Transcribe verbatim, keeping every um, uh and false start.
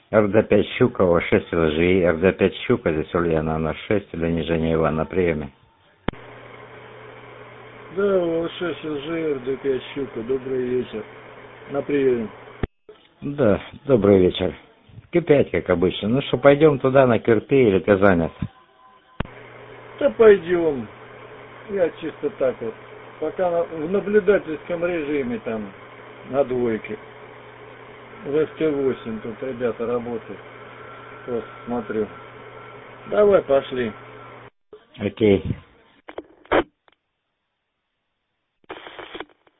эр дэ пять Щукова, шесть ЛЖИ, эр дэ пять Щука, здесь Ульяна, на шесть, или Женя Иван на приеме. Да, у шесть ЛЖИ, эр дэ пять Щука, добрый вечер. На приеме. Да, добрый вечер. Ка пять, как обычно. Ну что, пойдем туда, на Кирпи, или ты занят? Да пойдем. Я чисто так вот. Пока на, в наблюдательском режиме там, на двойке. В эф тэ восемь тут ребята работают. Просто смотрю. Давай, пошли. Окей.